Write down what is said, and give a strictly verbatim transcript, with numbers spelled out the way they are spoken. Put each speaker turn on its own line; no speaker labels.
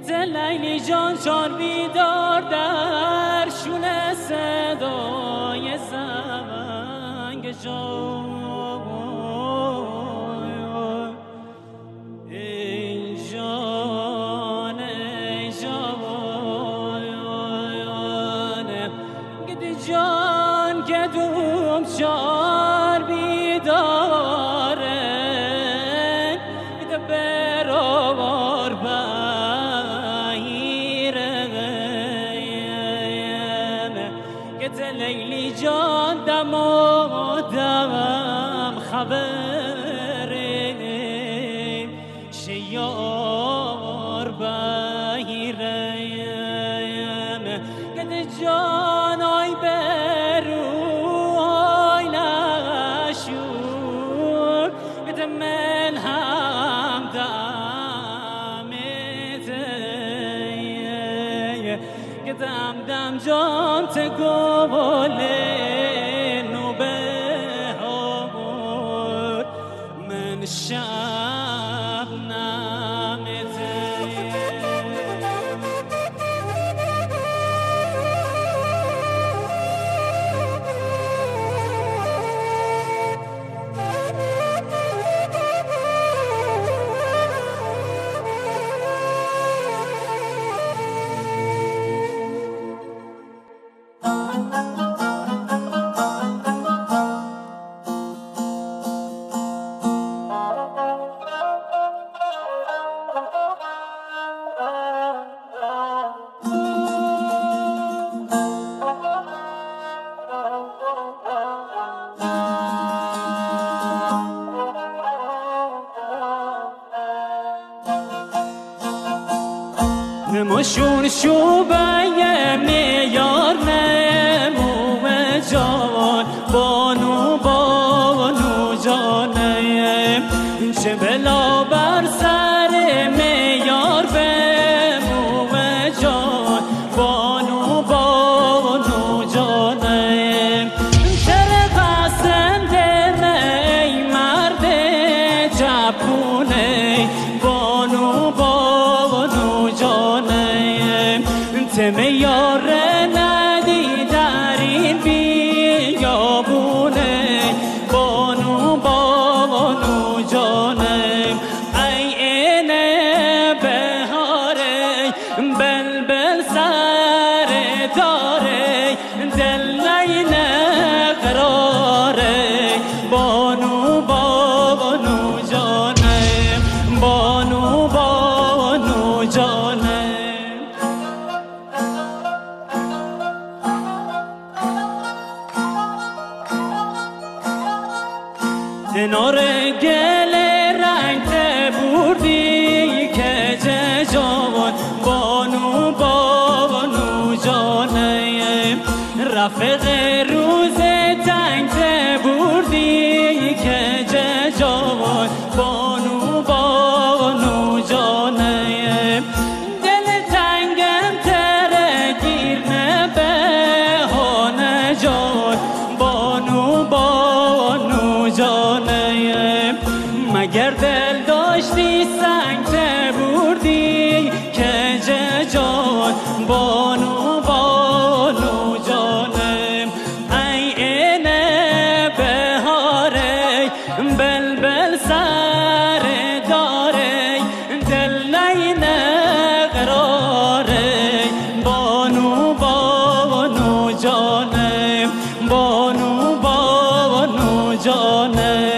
دل لیلی جان چار بیدار در شونه صدای زنگ جان ای جان ای جان گدی جان گدوم چار بیداره گده برابر گده لیلی جان دم و دم خبره شیار بهیرم گده جان آی برو آی نشور گده من هم دمته گدم دم جان تگوله نو بهار من شب نمته نموشون شوبه میار نمو جان بانو بانو جانه چه بلا بر سر میار بمو جان بانو بانو جانه چرا قسند می مرد جپونه بانو بانو جانه تمه یاره ندی در این بیابونه بانو بانو جانه ای اینه بهاره بلبل سر داره دل نینه قراره بانو بانو جانه بانو بانو جانه کنار گل رنگ بردی که جان بانو بانو جانه رفق روز تنگ بردی که جان بانو بانو جانه دل تنگم تره گیر نبهانه جان بانو بانو جانه مگر دل داشتی سنگ بردی که جان بانو بانو جانه ای اینه بهاره بلبل سر داره دل نینه قراره بانو بانو جانه بانو بانو جانه